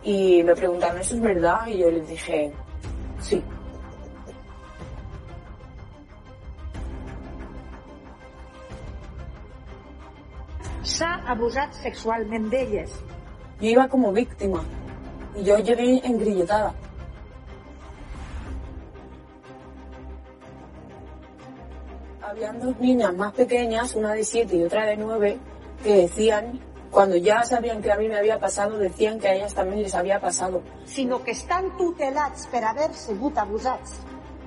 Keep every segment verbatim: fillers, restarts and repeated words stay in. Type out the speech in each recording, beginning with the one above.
Y me preguntaron, ¿eso es verdad? Y yo les dije, sí. S'ha abusat sexualment d'elles. Yo iba como víctima y yo llegué engrilletada. Habían dos niñas más pequeñas, una de siete y otra de nueve, que decían, cuando ya sabían que a mí me había pasado, decían que a ellas también les había pasado. Sinó que estan tutelats per haver sigut abusats.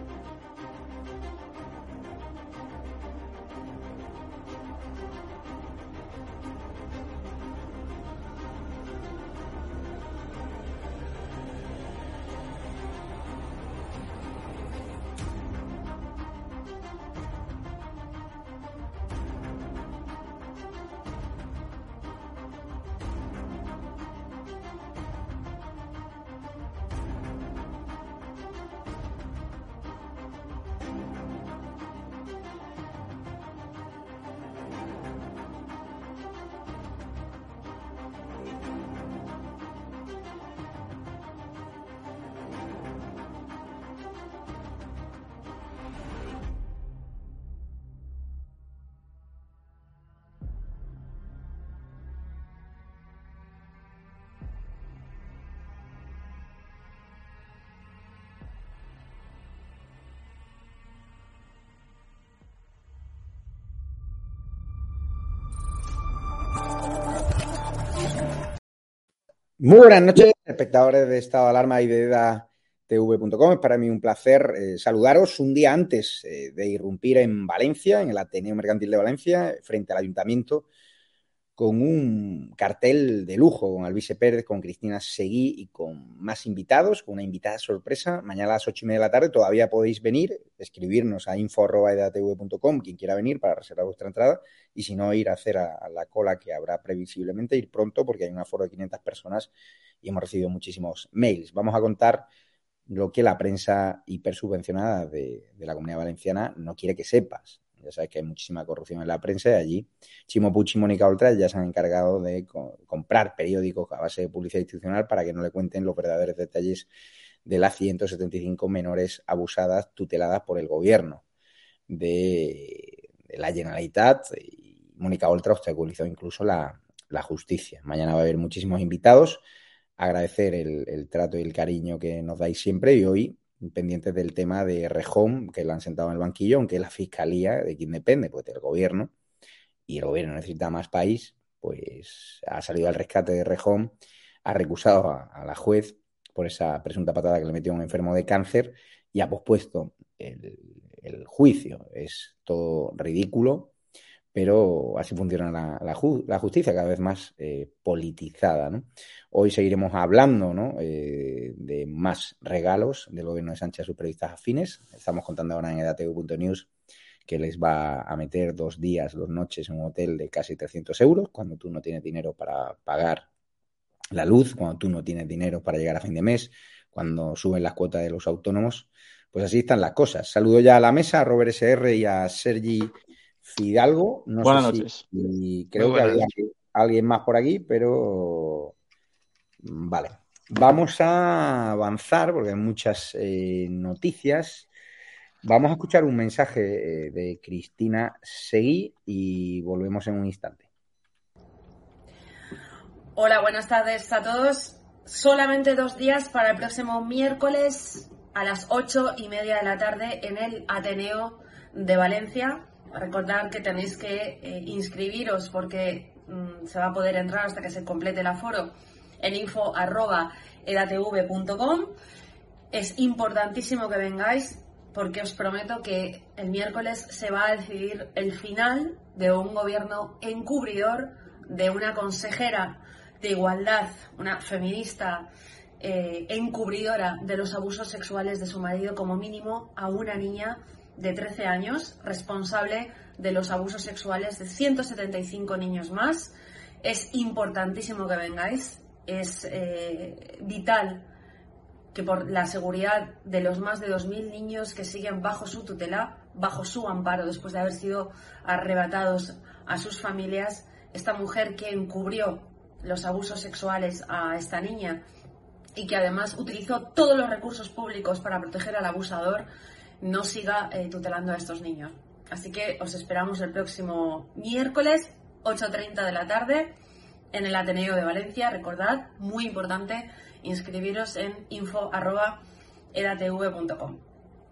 Muy buenas noches, espectadores de Estado de Alarma y de E D A T V punto com. Es para mí un placer eh, saludaros un día antes eh, de irrumpir en Valencia, en el Ateneo Mercantil de Valencia, frente al Ayuntamiento, con un cartel de lujo, con Alvise Pérez, con Cristina Seguí y con más invitados, con una invitada sorpresa. Mañana a las ocho y media de la tarde todavía podéis venir, escribirnos a info arroba e d a t v punto com, quien quiera venir para reservar vuestra entrada, y si no, ir a hacer a, a la cola que habrá previsiblemente, ir pronto porque hay un aforo de quinientas personas y hemos recibido muchísimos mails. Vamos a contar lo que la prensa hipersubvencionada de, de la Comunidad Valenciana no quiere que sepas. Ya sabes que hay muchísima corrupción en la prensa y allí Chimo Puig y Mónica Oltra ya se han encargado de co- comprar periódicos a base de publicidad institucional para que no le cuenten los verdaderos detalles de las ciento setenta y cinco menores abusadas tuteladas por el gobierno de, de la Generalitat. Y Mónica Oltra obstaculizó incluso la, la justicia. Mañana va a haber muchísimos invitados. Agradecer el, el trato y el cariño que nos dais siempre, y hoy pendientes del tema de Rejón, que lo han sentado en el banquillo, aunque la fiscalía, de quien depende, pues del gobierno, y el gobierno necesita más país, pues ha salido al rescate de Rejón, ha recusado a, a la juez por esa presunta patada que le metió a un enfermo de cáncer y ha pospuesto el, el juicio. Es todo ridículo, pero así funciona la, la, ju- la justicia, cada vez más eh, politizada, ¿no? Hoy seguiremos hablando, ¿no? eh, de más regalos del gobierno de Sánchez a sus periodistas afines. Estamos contando ahora en edatv punto news que les va a meter dos días, dos noches en un hotel de casi trescientos euros, cuando tú no tienes dinero para pagar la luz, cuando tú no tienes dinero para llegar a fin de mes, cuando suben las cuotas de los autónomos. Pues así están las cosas. Saludo ya a la mesa, a Robert S R y a Sergi Fidalgo. No Buenas sé si noches. y creo Muy que buenas. había alguien más por aquí, pero vale. Vamos a avanzar porque hay muchas eh, noticias. Vamos a escuchar un mensaje eh, de Cristina Seguí y volvemos en un instante. Hola, buenas tardes a todos. Solamente dos días para el próximo miércoles a las ocho y media de la tarde en el Ateneo de Valencia. Recordad que tenéis que eh, inscribiros porque mmm, se va a poder entrar hasta que se complete el aforo en info arroba edatv punto com. Es importantísimo que vengáis porque os prometo que el miércoles se va a decidir el final de un gobierno encubridor, de una consejera de igualdad, una feminista eh, encubridora de los abusos sexuales de su marido, como mínimo a una niña de trece años, responsable de los abusos sexuales de ciento setenta y cinco niños más. Es importantísimo que vengáis, es eh, vital que por la seguridad de los más de dos mil niños que siguen bajo su tutela, bajo su amparo, después de haber sido arrebatados a sus familias, esta mujer que encubrió los abusos sexuales a esta niña y que además utilizó todos los recursos públicos para proteger al abusador, no siga eh, tutelando a estos niños. Así que os esperamos el próximo miércoles, ocho y treinta de la tarde, en el Ateneo de Valencia. Recordad, muy importante, inscribiros en info arroba edatv punto com.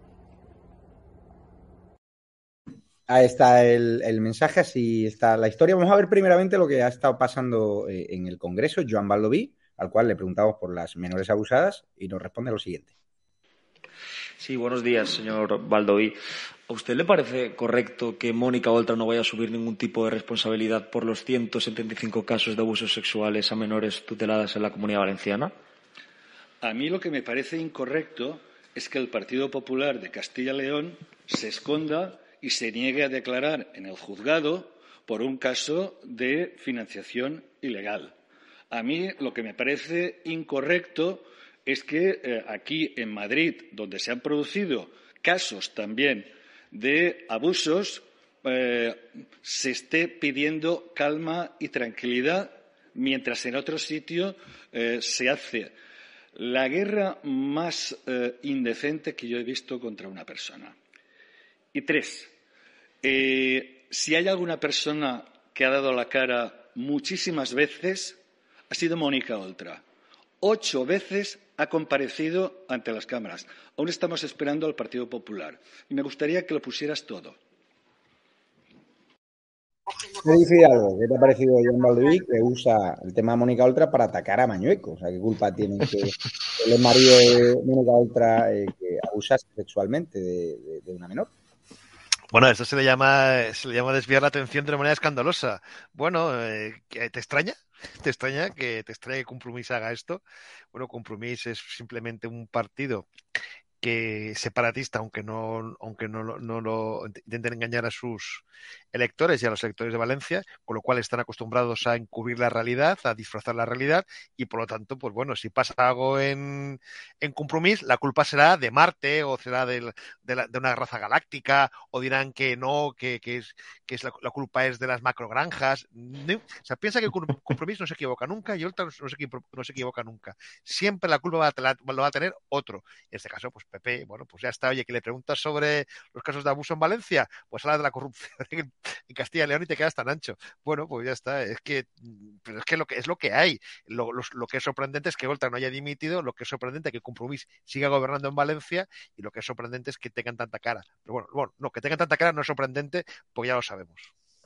Ahí está el, el mensaje, así está la historia. Vamos a ver primeramente lo que ha estado pasando eh, en el Congreso. Joan Baldoví, al cual le preguntamos por las menores abusadas, y nos responde lo siguiente. Sí, buenos días, señor Baldoví. ¿A usted le parece correcto que Mónica Oltra no vaya a asumir ningún tipo de responsabilidad por los ciento setenta y cinco casos de abusos sexuales a menores tuteladas en la Comunidad Valenciana? A mí lo que me parece incorrecto es que el Partido Popular de Castilla y León se esconda y se niegue a declarar en el juzgado por un caso de financiación ilegal. A mí lo que me parece incorrecto es que eh, aquí en Madrid, donde se han producido casos también de abusos, eh, se esté pidiendo calma y tranquilidad, mientras en otro sitio eh, se hace la guerra más eh, indecente que yo he visto contra una persona. Y tres, eh, si hay alguna persona que ha dado la cara muchísimas veces, ha sido Mónica Oltra. Ocho veces ha comparecido ante las cámaras. Aún estamos esperando al Partido Popular. Y me gustaría que lo pusieras todo. ¿Qué dice algo? ¿Qué te ha parecido Joan Baldoví, que usa el tema de Mónica Oltra para atacar a Mañueco? O sea, ¿qué culpa tiene que el marido de Mónica Oltra eh, que abusase sexualmente de, de, de una menor? Bueno, esto se le llama se le llama desviar la atención de una manera escandalosa. Bueno, eh, ¿te extraña? ¿Te extraña que te extraña que Compromís haga esto? Bueno, Compromís es simplemente un partido que separatista, aunque no, aunque no, no lo intenten engañar a sus electores y a los electores de Valencia, con lo cual están acostumbrados a encubrir la realidad, a disfrazar la realidad, y por lo tanto, pues bueno, si pasa algo en, en Compromís, la culpa será de Marte, o será de, de, la, de una raza galáctica, o dirán que no, que, que es, que es la, la culpa es de las macrogranjas. No, o sea, piensa que Compromís no se equivoca nunca y Oltra no se, no se equivoca nunca. Siempre la culpa va a, la, lo va a tener otro. En este caso, pues Pepe, bueno, pues ya está. Oye, que le preguntas sobre los casos de abuso en Valencia, pues habla de la corrupción en, en Castilla y León y te quedas tan ancho. Bueno, pues ya está. Es que, pero es que lo que es lo que hay. Lo, lo, lo que es sorprendente es que Oltra no haya dimitido, lo que es sorprendente es que Compromís siga gobernando en Valencia, y lo que es sorprendente es que tengan tanta cara. Pero bueno, bueno, no, que tengan tanta cara no es sorprendente, porque ya lo sabemos.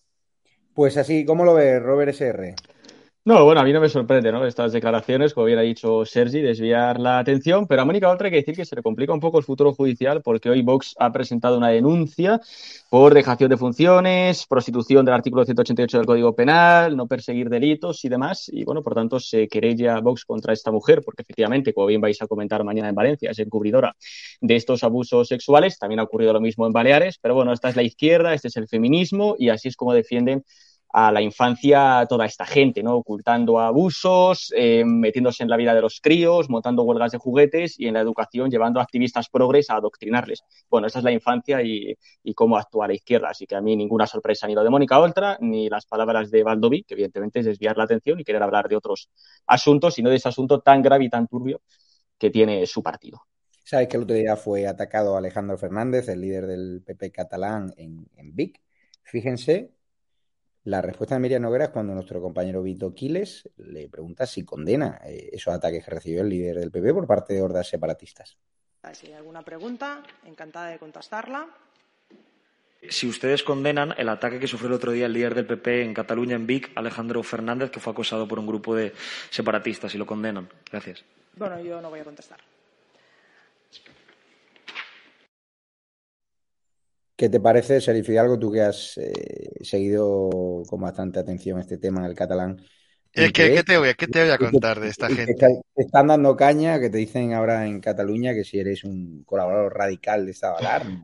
Pues así, ¿cómo lo ves, Robert S R? No, bueno, a mí no me sorprende, ¿no? Estas declaraciones, como bien ha dicho Sergi, desviar la atención, pero a Mónica Oltra hay que decir que se le complica un poco el futuro judicial, porque hoy Vox ha presentado una denuncia por dejación de funciones, prostitución del artículo ciento ochenta y ocho del Código Penal, no perseguir delitos y demás, y bueno, por tanto se querella Vox contra esta mujer, porque efectivamente, como bien vais a comentar mañana en Valencia, es encubridora de estos abusos sexuales. También ha ocurrido lo mismo en Baleares, pero bueno, esta es la izquierda, este es el feminismo, y así es como defienden a la infancia toda esta gente, ¿no? Ocultando abusos, eh, metiéndose en la vida de los críos, montando huelgas de juguetes, y en la educación llevando a activistas progres a adoctrinarles. Bueno, esa es la infancia y, y cómo actúa la izquierda. Así que a mí ninguna sorpresa ni lo de Mónica Oltra, ni las palabras de Baldoví, que evidentemente es desviar la atención y querer hablar de otros asuntos, sino de ese asunto tan grave y tan turbio que tiene su partido. Sabes que el otro día fue atacado Alejandro Fernández, el líder del P P catalán, en, en Vic. Fíjense la respuesta de Miriam Nogueras cuando nuestro compañero Vito Quiles le pregunta si condena eh, esos ataques que recibió el líder del P P por parte de hordas separatistas. Si hay alguna pregunta, encantada de contestarla. Si ustedes condenan el ataque que sufrió el otro día el líder del P P en Cataluña, en Vic, Alejandro Fernández, que fue acosado por un grupo de separatistas, si lo condenan. Gracias. Bueno, yo no voy a contestar. ¿Qué te parece, Sergi Fidalgo, tú que has eh, seguido con bastante atención este tema del catalán? ¿Qué, ¿Qué, ¿qué, te voy, ¿Qué te voy a contar de esta gente? Te, te están dando caña, que te dicen ahora en Cataluña que si eres un colaborador radical de esta alarma.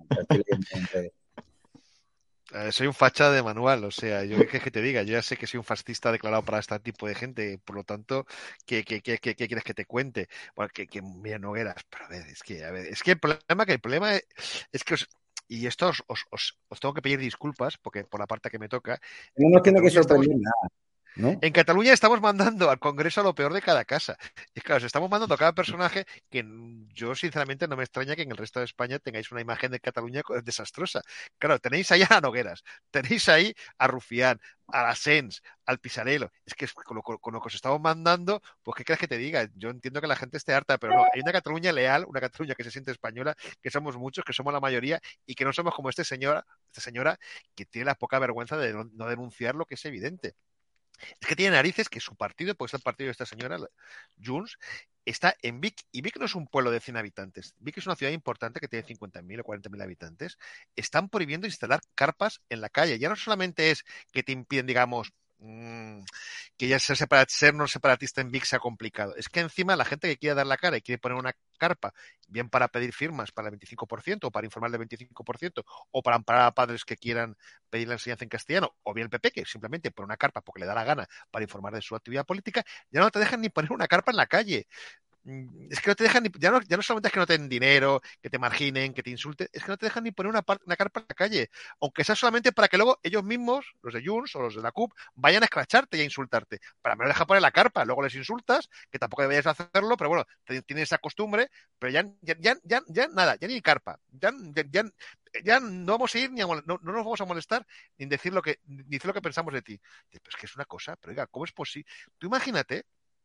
Eh, soy un facha de manual, o sea, yo qué que te diga, yo ya sé que soy un fascista declarado para este tipo de gente, por lo tanto, ¿qué, qué, qué, qué, qué quieres que te cuente? Bueno, que, que mira, Nogueras, pero a ver, es que, a ver, es que el problema, que el problema es, es que os, y esto os, os, os, os tengo que pedir disculpas, porque por la parte que me toca. No nos tiene que sorprender estamos, nada. ¿no? En Cataluña estamos mandando al Congreso a lo peor de cada casa. Y claro, estamos mandando a cada personaje que yo, sinceramente, no me extraña que en el resto de España tengáis una imagen de Cataluña desastrosa. Claro, tenéis ahí a Nogueras, tenéis ahí a Rufián, a la Sens, al Pisarello. Es que con lo, con lo que os estamos mandando, pues ¿qué crees que te diga? Yo entiendo que la gente esté harta, pero no, hay una Cataluña leal, una Cataluña que se siente española, que somos muchos, que somos la mayoría y que no somos como este señora, esta señora que tiene la poca vergüenza de no, no denunciar lo que es evidente. Es que tiene narices que su partido, pues el partido de esta señora, Junts, está en Vic, y Vic no es un pueblo de cien habitantes. Vic es una ciudad importante que tiene cincuenta mil o cuarenta mil habitantes. Están prohibiendo instalar carpas en la calle. Ya no solamente es que te impiden, digamos, mmm, que ya ser, separat, ser no separatista en Vic sea complicado. Es que encima la gente que quiere dar la cara y quiere poner una carpa, bien para pedir firmas para el veinticinco por ciento o para informar del veinticinco por ciento o para amparar a padres que quieran pedir la enseñanza en castellano, o bien el P P que simplemente pone una carpa porque le da la gana para informar de su actividad política, ya no te dejan ni poner una carpa en la calle. Es que no te dejan ni, ya no, ya no solamente es que no te den dinero, que te marginen, que te insulten, es que no te dejan ni poner una, una carpa en la calle, aunque sea solamente para que luego ellos mismos, los de Junts o los de la C U P, vayan a escracharte y a insultarte. Para mí no deja poner la carpa, luego les insultas, que tampoco deberías hacerlo, pero bueno, tienes esa costumbre, pero ya, ya, ya, ya, ya nada, ya ni carpa, ya, ya, ya, ya no vamos a ir ni a no, no nos vamos a molestar ni en decir lo que, ni decir lo que pensamos de ti. Pero es que es una cosa, pero oiga, ¿cómo es posible? Tú imagínate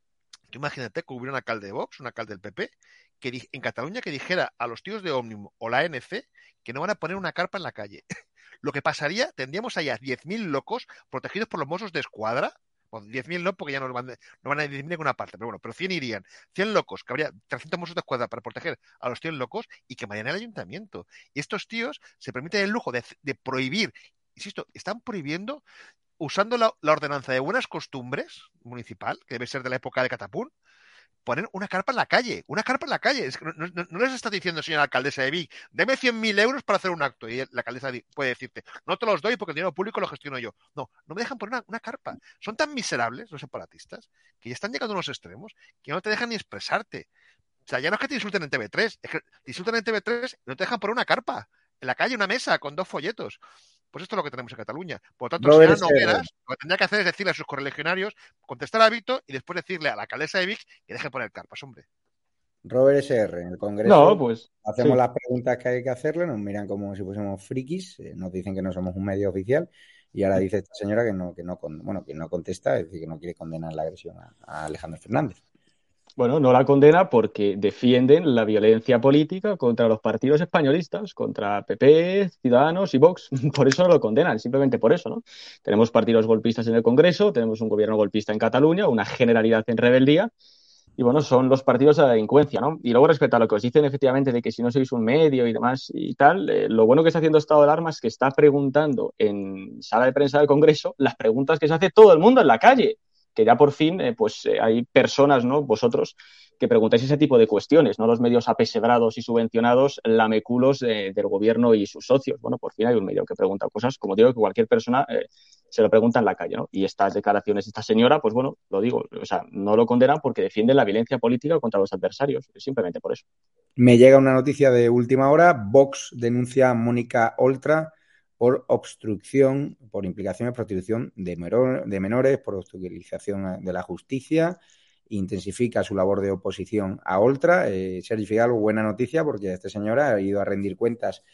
Tú imagínate que hubiera un alcalde de Vox, un alcalde del P P, que en Cataluña que dijera a los tíos de Òmnium o la A N C que no van a poner una carpa en la calle. Lo que pasaría, tendríamos allá diez mil locos protegidos por los Mossos de Escuadra. Bueno, diez mil no, porque ya no van, no van a ir a ninguna parte, pero bueno, pero cien irían. cien locos, que habría trescientos Mossos de Escuadra para proteger a los cien locos y que quemarían el ayuntamiento. Y estos tíos se permiten el lujo de, de prohibir, insisto, están prohibiendo usando la, la ordenanza de buenas costumbres municipal, que debe ser de la época de Catapún, poner una carpa en la calle, una carpa en la calle. Es que no, no, no les está diciendo, señora alcaldesa de Vic, deme cien mil euros para hacer un acto. Y la alcaldesa puede decirte, no te los doy porque el dinero público lo gestiono yo. No, no me dejan poner una, una carpa. Son tan miserables los separatistas que ya están llegando a unos extremos que no te dejan ni expresarte. O sea, ya no es que te insulten en T V tres, es que te insultan en T V tres y no te dejan poner una carpa. En la calle, una mesa con dos folletos. Pues esto es lo que tenemos en Cataluña. Por lo tanto, Robert señora Nogueras, lo que tendría que hacer es decirle a sus correligionarios, contestar a Vito y después decirle a la alcaldesa de Vic que deje poner carpas, hombre. Robert S R, en el Congreso no, pues, hacemos sí. las preguntas que hay que hacerle, nos miran como si fuésemos frikis, eh, nos dicen que no somos un medio oficial y ahora dice esta señora que no, que no, bueno, que no contesta, es decir, que no quiere condenar la agresión a, a Alejandro Fernández. Bueno, no la condena porque defienden la violencia política contra los partidos españolistas, contra P P, Ciudadanos y Vox. Por eso no lo condenan, simplemente por eso, ¿no? Tenemos partidos golpistas en el Congreso, tenemos un gobierno golpista en Cataluña, una generalidad en rebeldía, y bueno, son los partidos de la delincuencia, ¿no? Y luego respecto a lo que os dicen efectivamente de que si no sois un medio y demás y tal, eh, lo bueno que está haciendo Estado de Alarma es que está preguntando en sala de prensa del Congreso las preguntas que se hace todo el mundo en la calle. Que ya por fin eh, pues eh, hay personas, ¿no? Vosotros que preguntáis ese tipo de cuestiones, no los medios apesebrados y subvencionados lameculos eh, del gobierno y sus socios. Bueno, por fin hay un medio que pregunta cosas, como digo, que cualquier persona eh, se lo pregunta en la calle, ¿no? Y estas declaraciones de esta señora, pues bueno, lo digo, o sea, no lo condenan porque defienden la violencia política contra los adversarios, simplemente por eso. Me llega una noticia de última hora, Vox denuncia a Mónica Oltra por obstrucción, por implicación en prostitución de, menor, de menores, por obstaculización de la justicia, intensifica su labor de oposición a Oltra. Eh, Sergi Fidalgo, buena noticia, porque esta señora ha ido a rendir cuentas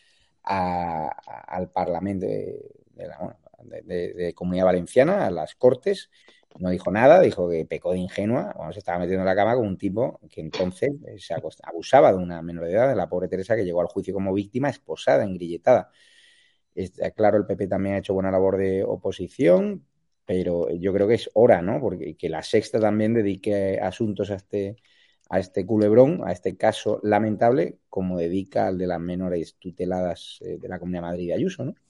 a, a, al Parlamento de, de, la, bueno, de, de, de Comunidad Valenciana, a las Cortes. No dijo nada, dijo que pecó de ingenua, bueno, se estaba metiendo en la cama con un tipo que entonces se abusaba de una menor de edad, de la pobre Teresa, que llegó al juicio como víctima, esposada, engrilletada. Está claro, el P P también ha hecho buena labor de oposición, pero yo creo que es hora, ¿no? Porque que la Sexta también dedique asuntos a este, a este culebrón, a este caso lamentable, como dedica al de las menores tuteladas de la Comunidad de Madrid de Ayuso, ¿no?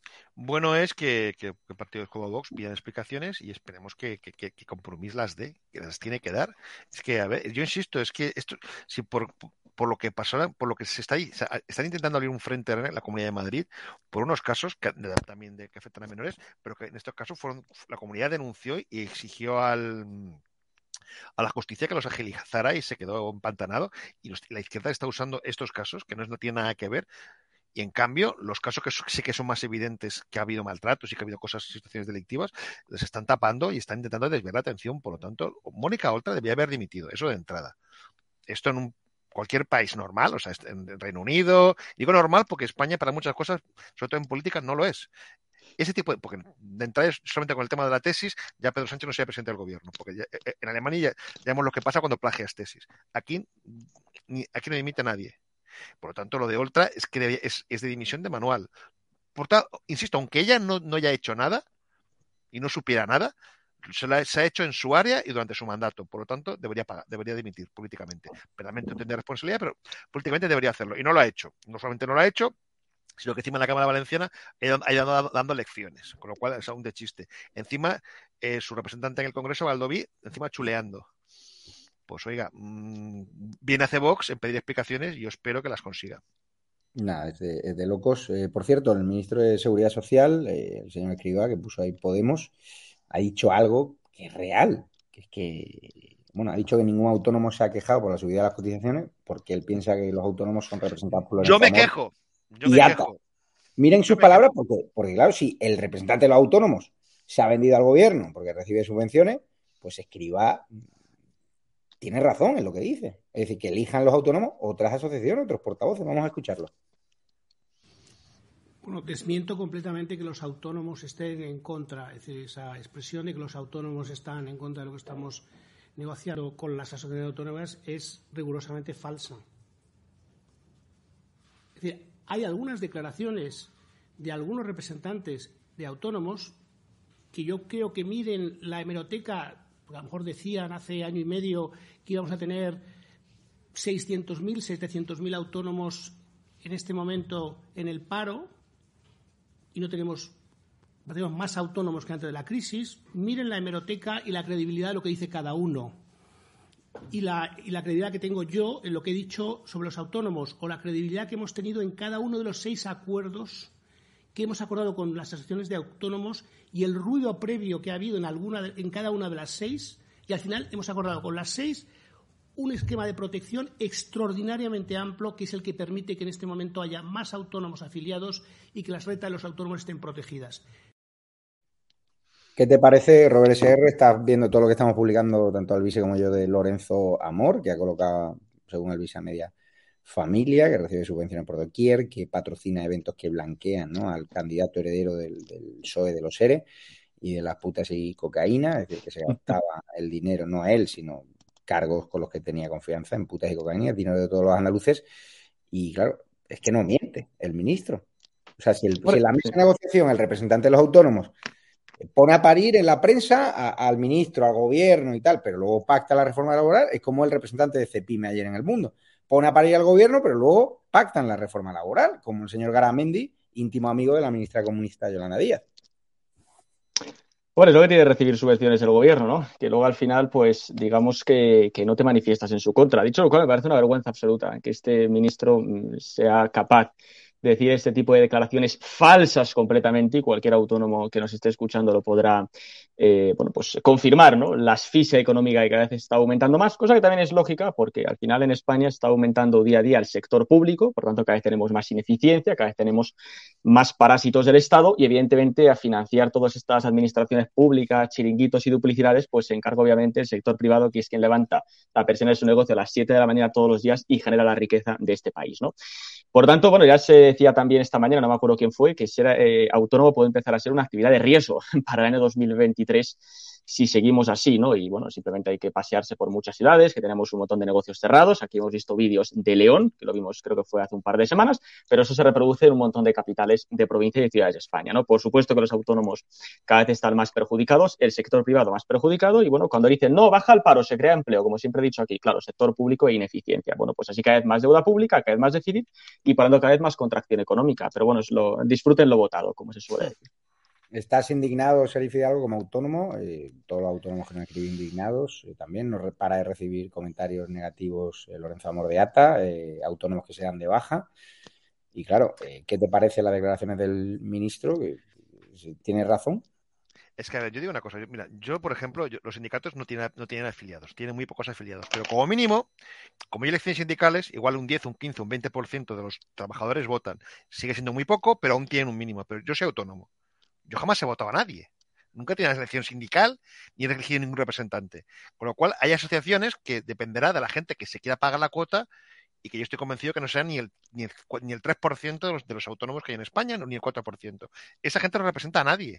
Bueno es que, que, que partidos como Vox pidan explicaciones y esperemos que, que, que, que Compromís las dé, que las tiene que dar. Es que, a ver, yo insisto, es que esto, si por, por lo que pasó, por lo que se está ahí, o sea, están intentando abrir un frente en la Comunidad de Madrid por unos casos que, también de, que afectan a menores, pero que en estos casos fueron, la comunidad denunció y exigió al a la justicia que los agilizara y se quedó empantanado y los, la izquierda está usando estos casos que no, no tienen nada que ver Y en cambio, los casos que sí que son más evidentes que ha habido maltratos y que ha habido cosas, situaciones delictivas, les están tapando y están intentando desviar la atención. Por lo tanto, Mónica Oltra debía haber dimitido, eso de entrada. Esto en un, cualquier país normal, o sea, en Reino Unido, digo normal porque España para muchas cosas, sobre todo en política, no lo es. Ese tipo de, porque de entrada solamente con el tema de la tesis, ya Pedro Sánchez no sería presidente del gobierno, porque ya, en Alemania ya, ya vemos lo que pasa cuando plagias tesis. Aquí, ni, aquí no dimite nadie. Por lo tanto, lo de Oltra es que debe, es, es de dimisión de manual. Por tanto, insisto, aunque ella no, no haya hecho nada y no supiera nada, se, la, se ha hecho en su área y durante su mandato. Por lo tanto, debería pagar, debería dimitir políticamente. Realmente tiene responsabilidad, pero políticamente debería hacerlo. Y no lo ha hecho. No solamente no lo ha hecho, sino que encima en la Cámara Valenciana ha ido dando, dando lecciones, con lo cual es aún de chiste. Encima, eh, su representante en el Congreso, Baldoví, encima chuleando. Pues oiga, mmm, viene hace Vox en pedir explicaciones y yo espero que las consiga. Nada, es de, es de locos. Eh, por cierto, el ministro de Seguridad Social, eh, el señor Escrivá, que puso ahí Podemos, ha dicho algo que es real, que es que, bueno, ha dicho que ningún autónomo se ha quejado por la subida de las cotizaciones porque él piensa que los autónomos son representados por los Yo me quejo, yo me quejo. Miren sus palabras porque, porque, claro, si el representante de los autónomos se ha vendido al gobierno porque recibe subvenciones, pues Escrivá tiene razón en lo que dice. Es decir, que elijan los autónomos otras asociaciones, otros portavoces. Vamos a escucharlo. Bueno, desmiento completamente que los autónomos estén en contra. Es decir, esa expresión de que los autónomos están en contra de lo que estamos negociando con las asociaciones autónomas es rigurosamente falsa. Es decir, hay algunas declaraciones de algunos representantes de autónomos que yo creo que miden la hemeroteca. A lo mejor decían hace año y medio que íbamos a tener seiscientos mil, setecientos mil autónomos en este momento en el paro y no tenemos, tenemos más autónomos que antes de la crisis. Miren la hemeroteca y la credibilidad de lo que dice cada uno. Y la, y la credibilidad que tengo yo en lo que he dicho sobre los autónomos o la credibilidad que hemos tenido en cada uno de los seis acuerdos que hemos acordado con las asociaciones de autónomos y el ruido previo que ha habido en, alguna, en cada una de las seis, y al final hemos acordado con las seis un esquema de protección extraordinariamente amplio que es el que permite que en este momento haya más autónomos afiliados y que las rentas de los autónomos estén protegidas. ¿Qué te parece, Robert S R? Estás viendo todo lo que estamos publicando, tanto Alvise como yo, de Lorenzo Amor, que ha colocado, según Alvise, a media familia, que recibe subvenciones por doquier, que patrocina eventos que blanquean, ¿no?, al candidato heredero del, del P S O E de los E R E y de las putas y cocaína, es decir, que se gastaba el dinero, no él, sino cargos con los que tenía confianza en putas y cocaína, el dinero de todos los andaluces. Y claro, es que no miente el ministro. O sea, si, el, si en la mesa de negociación el representante de los autónomos pone a parir en la prensa a, al ministro, al gobierno y tal, pero luego pacta la reforma laboral, es como el representante de Cepime ayer en El Mundo. Pone a parir al gobierno, pero luego pactan la reforma laboral, como el señor Garamendi, íntimo amigo de la ministra comunista Yolanda Díaz. Bueno, es lo que tiene recibir subvenciones del gobierno, ¿no? Que luego al final, pues, digamos que, que no te manifiestas en su contra. Dicho lo cual, me parece una vergüenza absoluta que este ministro sea capaz de decir este tipo de declaraciones falsas completamente, y cualquier autónomo que nos esté escuchando lo podrá eh, bueno, pues confirmar, ¿no? La asfixia económica que cada vez está aumentando más, cosa que también es lógica porque al final en España está aumentando día a día el sector público, por tanto cada vez tenemos más ineficiencia, cada vez tenemos más parásitos del Estado y evidentemente a financiar todas estas administraciones públicas, chiringuitos y duplicidades, pues se encarga obviamente el sector privado, que es quien levanta la persiana de su negocio a las siete de la mañana todos los días y genera la riqueza de este país, ¿no? Por tanto, bueno, ya se decía también esta mañana, no me acuerdo quién fue, que ser eh, autónomo puede empezar a ser una actividad de riesgo para el año dos mil veintitrés si seguimos así, ¿no? Y bueno, simplemente hay que pasearse por muchas ciudades, que tenemos un montón de negocios cerrados. Aquí hemos visto vídeos de León, que lo vimos creo que fue hace un par de semanas, pero eso se reproduce en un montón de capitales de provincia y de ciudades de España, ¿no? Por supuesto que los autónomos cada vez están más perjudicados, el sector privado más perjudicado, y bueno, cuando dicen no, baja el paro, se crea empleo, como siempre he dicho aquí, claro, sector público e ineficiencia. Bueno, pues así cada vez más deuda pública, cada vez más déficit y por lo tanto cada vez más contracción económica. Pero bueno, es lo, disfruten lo votado, como se suele decir. ¿Estás indignado, Serif Hidalgo, como autónomo? Eh, todos los autónomos que nos escriben indignados. Eh, también no para de recibir comentarios negativos eh, Lorenzo Amor de Ata, eh, autónomos que se dan de baja. Y claro, eh, ¿qué te parece las declaraciones del ministro? Que, que, ¿tiene razón? Es que, a ver, yo digo una cosa. Yo, mira, yo, por ejemplo, yo, los sindicatos no tienen, no tienen afiliados, tienen muy pocos afiliados. Pero como mínimo, como hay elecciones sindicales, igual un diez, un quince, un veinte por ciento de los trabajadores votan. Sigue siendo muy poco, pero aún tienen un mínimo. Pero yo soy autónomo. Yo jamás he votado a nadie. Nunca he tenido una elección sindical ni he elegido ningún representante. Con lo cual, hay asociaciones que dependerá de la gente que se quiera pagar la cuota y que yo estoy convencido que no sea ni el, ni el, ni el tres por ciento de los, de los autónomos que hay en España, ni el cuatro por ciento. Esa gente no representa a nadie.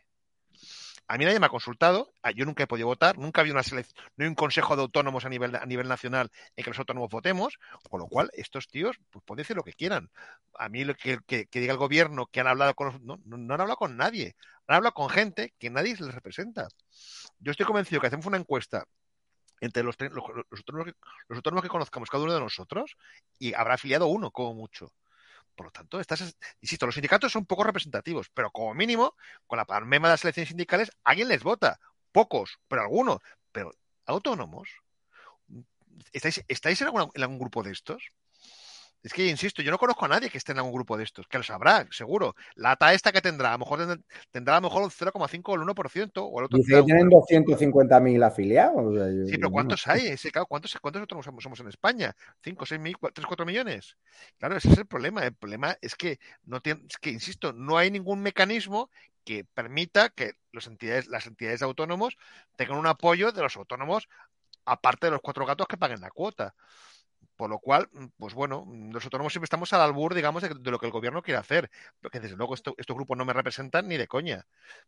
A mí nadie me ha consultado, yo nunca he podido votar, nunca ha habido una selección, no hay un consejo de autónomos a nivel, a nivel nacional en que los autónomos votemos, con lo cual estos tíos pues pueden decir lo que quieran. A mí lo que, que, que diga el gobierno que han hablado con los, no, no, no han hablado con nadie, han hablado con gente que nadie les representa. Yo estoy convencido que hacemos una encuesta entre los, los, los, autónomos que, los autónomos que conozcamos cada uno de nosotros y habrá afiliado uno como mucho. Por lo tanto, estas, insisto, los sindicatos son poco representativos, pero como mínimo, con la palmema de las elecciones sindicales, alguien les vota. Pocos, pero algunos. Pero autónomos. ¿Estáis, estáis en, alguna, en algún grupo de estos? Es que, insisto, yo no conozco a nadie que esté en algún grupo de estos, que lo sabrá, seguro. La A T A esta que tendrá, a lo mejor tendrá, tendrá a lo mejor un cero coma cinco o el uno por ciento. O el otro Dice que tienen doscientos cincuenta mil afiliados. O sea, yo, sí, pero ¿cuántos no sé. hay? Ese, claro, ¿cuántos, ¿Cuántos autónomos somos, somos en España? ¿cinco, seis mil, tres, cuatro millones? Claro, ese es el problema. El problema es que, no tiene, es que, insisto, no hay ningún mecanismo que permita que los entidades, las entidades de autónomos tengan un apoyo de los autónomos, aparte de los cuatro gatos que paguen la cuota. Por lo cual, pues bueno, los autónomos siempre estamos al albur, digamos, de, de lo que el gobierno quiere hacer. Pero que desde luego esto, estos grupos no me representan ni de coña.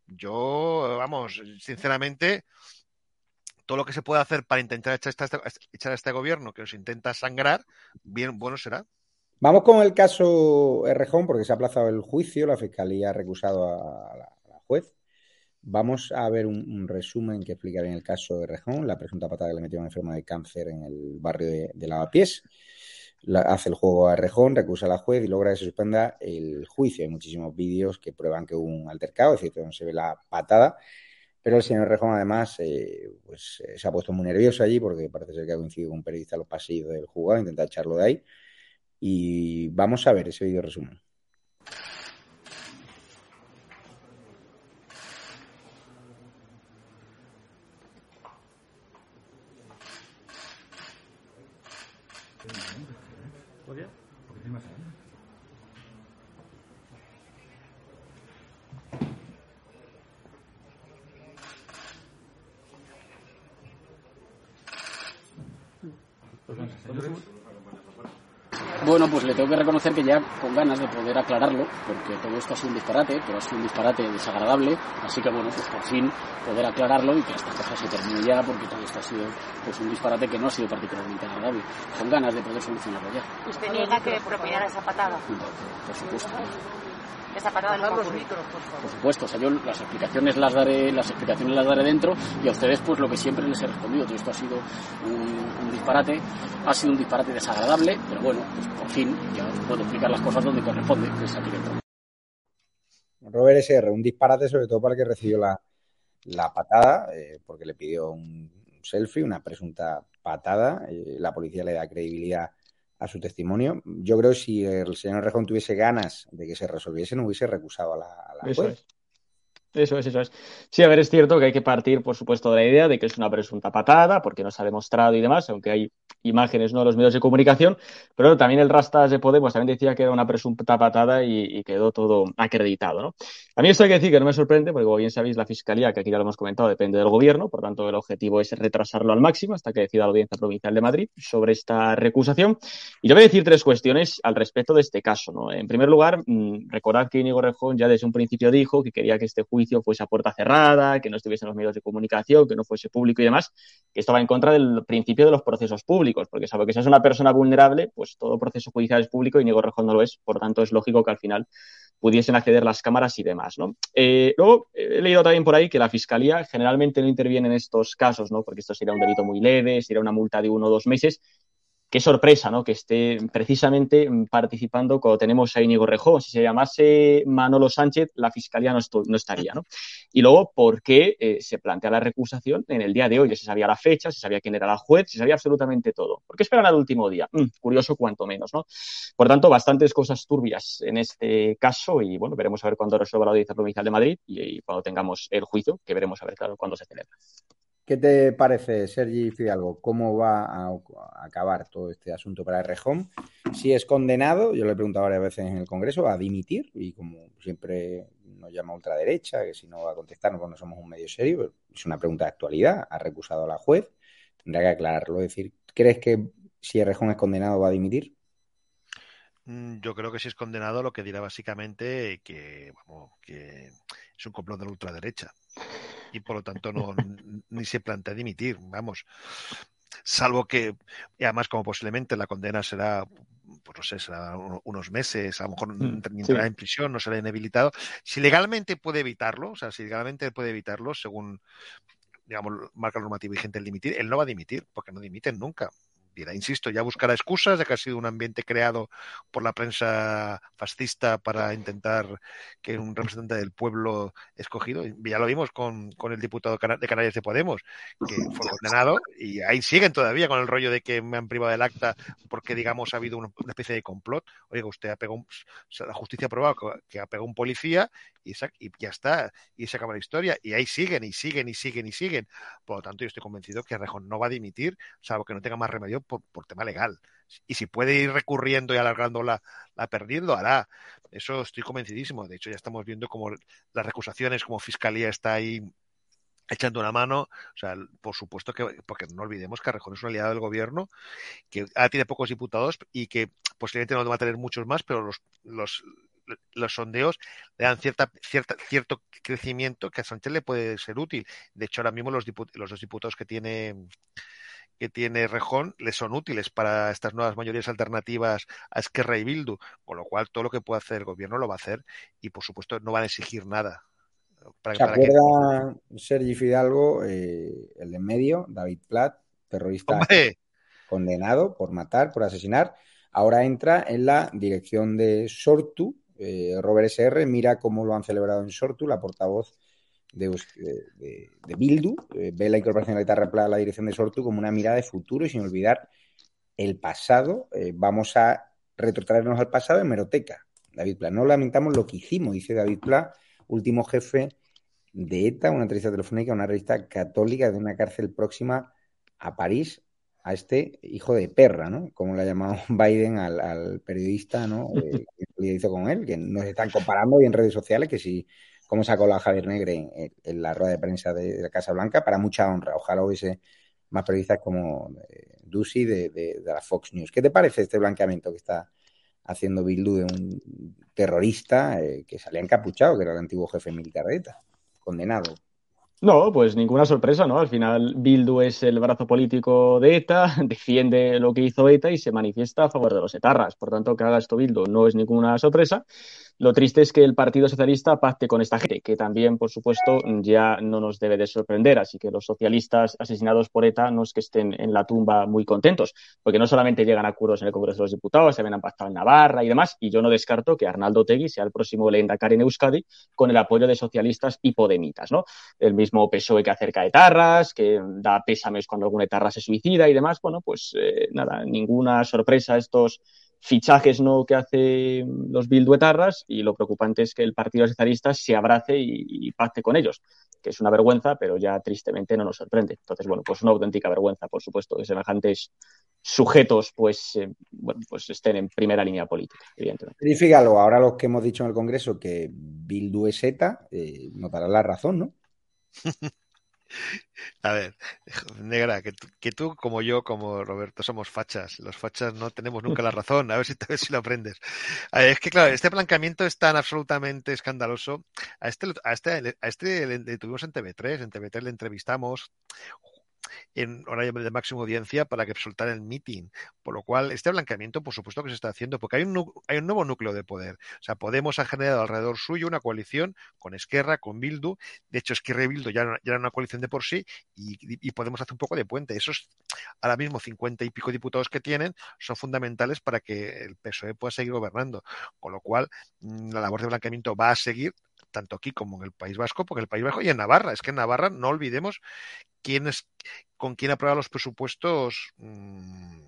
Yo, vamos, sinceramente, todo lo que se puede hacer para intentar echar, esta, echar a este gobierno que nos intenta sangrar, bien bueno será. Vamos con el caso Errejón, porque se ha aplazado el juicio, la Fiscalía ha recusado a la, a la juez. Vamos a ver un, un resumen que explica bien el caso de Errejón, la presunta patada que le metió a una enferma de cáncer en el barrio de, de Lavapiés. La, hace el juego a Errejón, recusa a la juez y logra que se suspenda el juicio. Hay muchísimos vídeos que prueban que hubo un altercado, es decir, donde se ve la patada. Pero el señor Errejón, además, eh, pues eh, se ha puesto muy nervioso allí porque parece ser que ha coincidido con un periodista en los pasillos del juzgado, intenta echarlo de ahí. Y vamos a ver ese vídeo resumen. Bueno, pues le tengo que reconocer que ya con ganas de poder aclararlo, porque todo esto ha sido un disparate, pero ha sido un disparate desagradable, así que bueno, pues por fin poder aclararlo y que esta cosa se termine ya, porque todo esto ha sido pues un disparate que no ha sido particularmente agradable, con ganas de poder solucionarlo ya. ¿Usted niega que propinara esa patada? Por, por supuesto. Esa patada no por, por supuesto, o sea, yo las explicaciones las daré, las explicaciones las daré dentro y a ustedes pues lo que siempre les he respondido. Todo esto ha sido un, un disparate, ha sido un disparate desagradable, pero bueno, pues por fin ya puedo explicar las cosas donde corresponde, que es aquí dentro. Robert S R, un disparate sobre todo para el que recibió la, la patada, eh, porque le pidió un selfie, una presunta patada, eh, la policía le da credibilidad a su testimonio. Yo creo que si el señor Errejón tuviese ganas de que se resolviese, no hubiese recusado a la, a la Eso juez. es. Eso es, eso es. Sí, a ver, es cierto que hay que partir, por supuesto, de la idea de que es una presunta patada, porque no se ha demostrado y demás, aunque hay imágenes, ¿no?, de los medios de comunicación, pero también el Rastas de Podemos también decía que era una presunta patada y, y quedó todo acreditado, ¿no? A mí esto hay que decir que no me sorprende, porque como bien sabéis, la Fiscalía, que aquí ya lo hemos comentado, depende del Gobierno, por tanto, el objetivo es retrasarlo al máximo hasta que decida la Audiencia Provincial de Madrid sobre esta recusación. Y yo voy a decir tres cuestiones al respecto de este caso, ¿no? En primer lugar, mmm, recordad que Íñigo Errejón ya desde un principio dijo que quería que este juicio fuese a puerta cerrada, que no estuviese en los medios de comunicación, que no fuese público y demás, que esto va en contra del principio de los procesos públicos, porque sabe que si es una persona vulnerable, pues todo proceso judicial es público y Íñigo Errejón no lo es, por tanto es lógico que al final pudiesen acceder las cámaras y demás, ¿no? Eh, luego, he leído también por ahí que la Fiscalía generalmente no interviene en estos casos, ¿no? Porque esto sería un delito muy leve, sería una multa de uno o dos meses. qué sorpresa, ¿no? Que esté precisamente participando cuando tenemos a Íñigo Rejón. Si se llamase Manolo Sánchez, la Fiscalía no, estu- no estaría, ¿no? Y luego, ¿por qué eh, se plantea la recusación en el día de hoy? Ya se sabía la fecha, se sabía quién era la juez, se sabía absolutamente todo. ¿Por qué esperan al último día? Mm, curioso cuanto menos, ¿no? Por tanto, bastantes cosas turbias en este caso y, bueno, veremos a ver cuándo resuelva la Audiencia Provincial de Madrid y, y cuando tengamos el juicio, que veremos a ver, claro, cuándo se celebra. ¿Qué te parece, Sergi Fidalgo? ¿Cómo va a, a acabar todo este asunto para Errejón? Si es condenado, yo le he preguntado varias veces en el Congreso, ¿va a dimitir? Y como siempre nos llama ultraderecha, que si no va a contestarnos, pues no somos un medio serio, es una pregunta de actualidad, ha recusado a la juez, tendrá que aclararlo. Es decir, ¿crees que si Errejón es condenado va a dimitir? Yo creo que si es condenado lo que dirá básicamente que, vamos, que es un complot de la ultraderecha y por lo tanto no ni se plantea dimitir, vamos, salvo que, y además como posiblemente la condena será, pues no sé, será unos meses, a lo mejor Mm, entrará sí. en prisión, no será inhabilitado, si legalmente puede evitarlo, o sea, si legalmente puede evitarlo, según, digamos, marca la normativa vigente el dimitir, él no va a dimitir, porque no dimiten nunca. Dirá, insisto, ya buscará excusas de que ha sido un ambiente creado por la prensa fascista para intentar que un representante del pueblo escogido, ya lo vimos con, con el diputado de Canarias de Podemos, que fue condenado y ahí siguen todavía con el rollo de que me han privado del acta porque, digamos, ha habido una, una especie de complot. Oiga, usted ha pegado, un, o sea, la justicia ha probado que, que ha pegado un policía y, esa, y ya está, y se acaba la historia. Y ahí siguen, y siguen, y siguen, y siguen. Por lo tanto, yo estoy convencido que Errejón no va a dimitir, salvo que no tenga más remedio por, por tema legal. Y si puede ir recurriendo y alargándola, la perdiendo, hará. Eso estoy convencidísimo. De hecho, ya estamos viendo como las recusaciones, como Fiscalía está ahí echando una mano. O sea, por supuesto que, porque no olvidemos que Errejón es un aliado del gobierno, que ahora tiene pocos diputados y que posiblemente no va a tener muchos más, pero los, los los sondeos le dan cierta, cierta, cierto crecimiento que a Sánchez le puede ser útil. De hecho, ahora mismo los, diput los dos diputados que tiene que tiene Rejón le son útiles para estas nuevas mayorías alternativas a Esquerra y Bildu, con lo cual todo lo que pueda hacer el gobierno lo va a hacer y, por supuesto, no van a exigir nada. Para, ¿Se para acuerda que... Sergi Fidalgo, eh, el de en medio, David Plat, terrorista ¡Hombre! condenado por matar, por asesinar? Ahora entra en la dirección de Sortu. Eh, Robert S R mira cómo lo han celebrado en Sortu, la portavoz de, de, de Bildu, eh, ve la incorporación de la guitarra plana a la dirección de Sortu como una mirada de futuro y sin olvidar el pasado. Eh, vamos a retrotraernos al pasado en hemeroteca. David Pla, no lamentamos lo que hicimos, dice David Pla, último jefe de ETA, una entrevista telefónica a una revista católica de una cárcel próxima a París, a este hijo de perra, ¿no? Como le ha llamado Biden al, al periodista, ¿no? Eh, que lo hizo con él, que nos están comparando hoy en redes sociales, que si, cómo sacó la Javier Negre en, en la rueda de prensa de, de la Casa Blanca, para mucha honra. Ojalá hubiese más periodistas como eh, Ducey de, de, de la Fox News. ¿Qué te parece este blanqueamiento que está haciendo Bildu de un terrorista eh, que salía encapuchado, que era el antiguo jefe militar de ETA, condenado? No, pues ninguna sorpresa, ¿no? Al final Bildu es el brazo político de ETA, defiende lo que hizo ETA y se manifiesta a favor de los etarras. Por tanto, que haga esto Bildu no es ninguna sorpresa. Lo triste es que el Partido Socialista pacte con esta gente, que también, por supuesto, ya no nos debe de sorprender. Así que los socialistas asesinados por ETA no es que estén en la tumba muy contentos, porque no solamente llegan a acuerdos en el Congreso de los Diputados, también han pactado en Navarra y demás, y yo no descarto que Arnaldo Otegi sea el próximo lehendakari en Euskadi con el apoyo de socialistas y podemitas, ¿no? El mismo P S O E que acerca a etarras, que da pésames cuando algún etarra se suicida y demás. Bueno, pues eh, nada, ninguna sorpresa estos fichajes, ¿no?, que hace los bilduetarras, y lo preocupante es que el Partido Socialista se abrace y, y pacte con ellos, que es una vergüenza, pero ya tristemente no nos sorprende. Entonces, bueno, pues una auténtica vergüenza, por supuesto, que semejantes sujetos pues, eh, bueno, pues estén en primera línea política, evidentemente. Verifícalo, ahora los que hemos dicho en el Congreso que Bildu es ETA, eh, notarán la razón, ¿no? A ver, negra, que tú, que tú, como yo, como Roberto, somos fachas. Los fachas no tenemos nunca la razón. A ver si, a ver si lo aprendes. A ver, es que, claro, este blanqueamiento es tan absolutamente escandaloso. A este, a este, a este le, le tuvimos en T V tres. En T V tres le entrevistamos. en horario de máxima audiencia para que soltara el meeting. Por lo cual, este blanqueamiento, por supuesto que se está haciendo, porque hay un, hay un nuevo núcleo de poder. O sea, Podemos ha generado alrededor suyo una coalición con Esquerra, con Bildu. De hecho, Esquerra y Bildu ya, ya eran una coalición de por sí y, y Podemos hacer un poco de puente. Esos, ahora mismo, cincuenta y pico diputados que tienen son fundamentales para que el P S O E pueda seguir gobernando. Con lo cual, la labor de blanqueamiento va a seguir tanto aquí como en el País Vasco, porque el País Vasco y en Navarra. Es que en Navarra no olvidemos quién es, con quién aprueba los presupuestos mmm,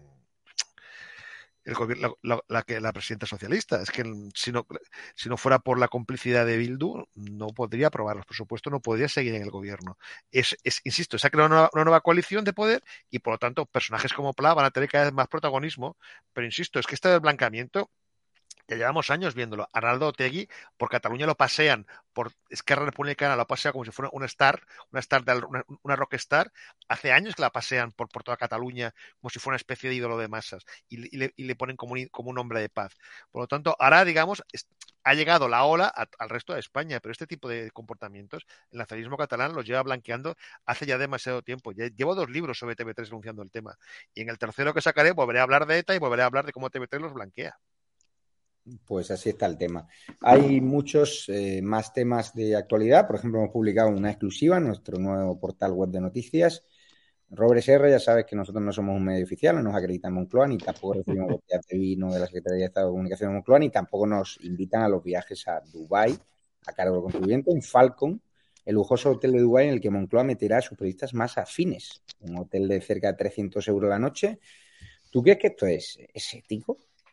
el gobierno, la, la, la, la presidenta socialista. Es que si no, si no fuera por la complicidad de Bildu, no podría aprobar los presupuestos, no podría seguir en el gobierno. Es, es insisto, se ha creado una, una nueva coalición de poder y, por lo tanto, personajes como Pla van a tener cada vez más protagonismo. Pero insisto, es que este desblanqueamiento ya llevamos años viéndolo. Arnaldo Otegi, por Cataluña lo pasean, por Esquerra Republicana lo pasea como si fuera una star, una star, de, una, una rockstar. Hace años que la pasean por, por toda Cataluña como si fuera una especie de ídolo de masas y, y, le, y le ponen como un, como un hombre de paz. Por lo tanto, ahora, digamos, es, ha llegado la ola a, al resto de España, pero este tipo de comportamientos, el nacionalismo catalán los lleva blanqueando hace ya demasiado tiempo. Llevo dos libros sobre T V tres anunciando el tema y en el tercero que sacaré volveré a hablar de ETA y volveré a hablar de cómo T V tres los blanquea. Pues así está el tema. Hay muchos eh, más temas de actualidad. Por ejemplo, hemos publicado una exclusiva en nuestro nuevo portal web de noticias. Robert S R, ya sabes que nosotros no somos un medio oficial, no nos acredita en Moncloa, ni tampoco recibimos botellas de vino de la Secretaría de Estado de Comunicación de Moncloa, ni tampoco nos invitan a los viajes a Dubái a cargo del contribuyente. En Falcon, el lujoso hotel de Dubái en el que Moncloa meterá a sus periodistas más afines. Un hotel de cerca de trescientos euros la noche. ¿Tú crees que esto es, es ético?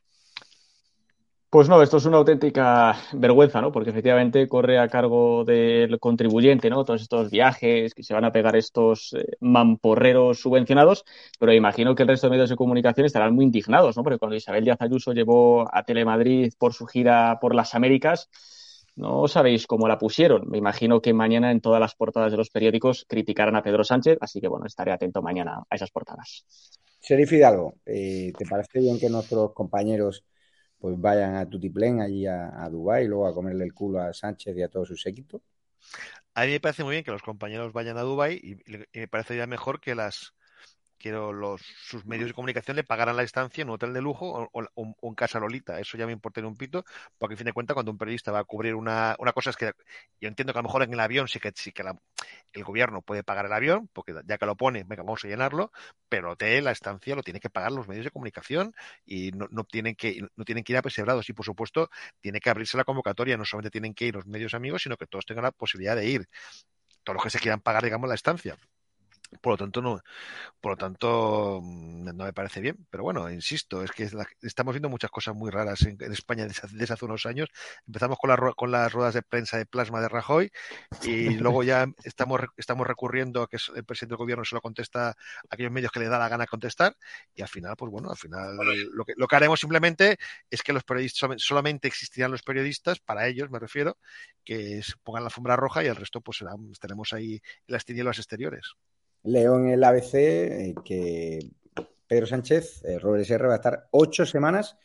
Pues no, esto es una auténtica vergüenza, ¿no? Porque efectivamente corre a cargo del contribuyente, ¿no? Todos estos viajes que se van a pegar estos eh, mamporreros subvencionados, pero imagino que el resto de medios de comunicación estarán muy indignados, ¿no? Porque cuando Isabel Díaz Ayuso llevó a Telemadrid por su gira por las Américas, no sabéis cómo la pusieron. Me imagino que mañana en todas las portadas de los periódicos criticarán a Pedro Sánchez, así que bueno, estaré atento mañana a esas portadas. Sheriff Hidalgo, eh, ¿te parece bien que nuestros compañeros pues vayan a Tutiplén allí a, a Dubái y luego a comerle el culo a Sánchez y a todo su séquito? A mí me parece muy bien que los compañeros vayan a Dubái y, y me parece ya mejor que las que los, sus medios de comunicación le pagaran la estancia en un hotel de lujo o, o, o en Casa Lolita. Eso ya me importa un pito, porque a fin de cuentas cuando un periodista va a cubrir una, una cosa es que yo entiendo que a lo mejor en el avión sí que, sí que la, el gobierno puede pagar el avión, porque ya que lo pone, venga, vamos a llenarlo, pero el hotel, la estancia, lo tienen que pagar los medios de comunicación y no, no, tienen, que, no tienen que ir apesebrados. Y por supuesto, tiene que abrirse la convocatoria, no solamente tienen que ir los medios amigos, sino que todos tengan la posibilidad de ir. Todos los que se quieran pagar, digamos, la estancia. Por lo tanto, no, por lo tanto, no me parece bien. Pero bueno, insisto, es que la, estamos viendo muchas cosas muy raras en, en España desde, desde hace unos años. Empezamos con, la, con las ruedas de prensa de plasma de Rajoy y luego ya estamos, estamos recurriendo a que el presidente del gobierno solo contesta a aquellos medios que le da la gana contestar y al final, pues bueno, al final lo que, lo que haremos simplemente es que los periodistas, solamente existirán los periodistas, para ellos me refiero, que se pongan la alfombra roja y el resto pues será, estaremos ahí en las tinieblas exteriores. Leo en el A B C eh, que Pedro Sánchez, eh, Robert S R, va a estar ocho semanas